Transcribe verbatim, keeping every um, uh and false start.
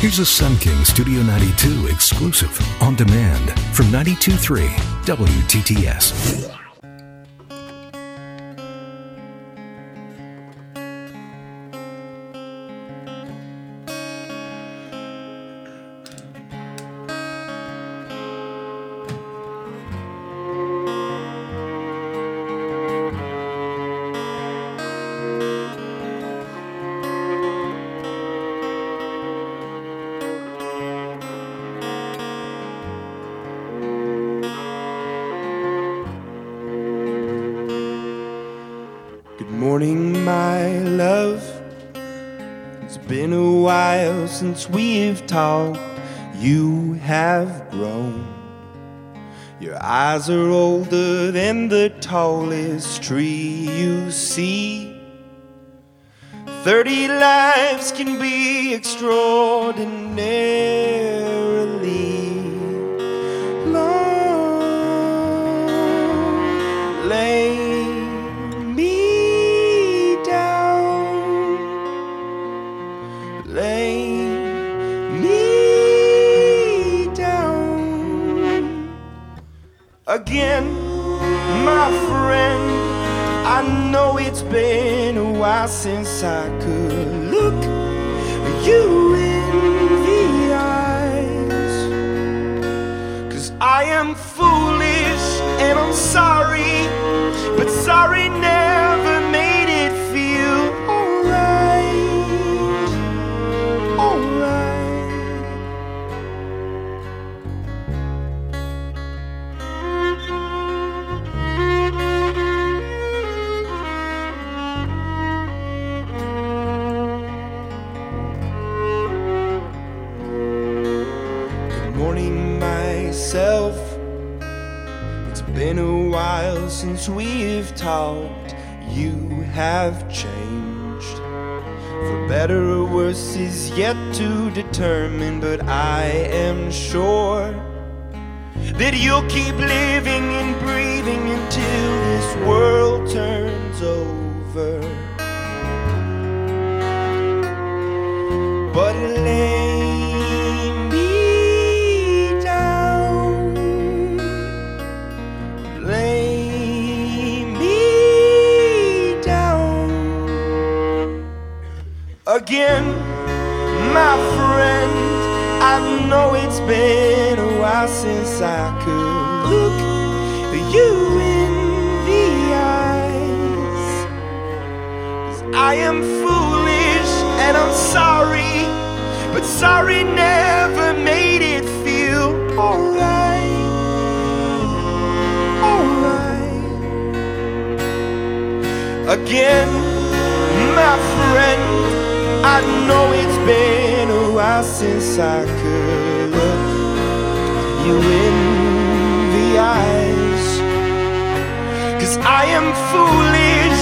Here's a Sun King Studio ninety-two exclusive on demand from ninety-two point three W T T S. Good morning, my love. It's been a while since we've talked. You have grown. Your eyes are older than the tallest tree you see. Thirty lives can be extraordinarily long. Lay me down. Lay me down again, my friend. I know it's been a while since I could look you in the eyes. 'Cause I am foolish and I'm sorry, but sorry never made it feel alright, alright. Morning, myself. It's been a while since we've talked. You have changed, for better or worse is yet to determine. But I am sure that you'll keep living and breathing until this world turns over. But lay again, my friend. I know it's been a while since I could look you in the eyes. 'Cause I am foolish and I'm sorry, but sorry never made it feel alright, alright. Again, my friend. I know it's been a while since I could look you in the eyes. 'Cause I am foolish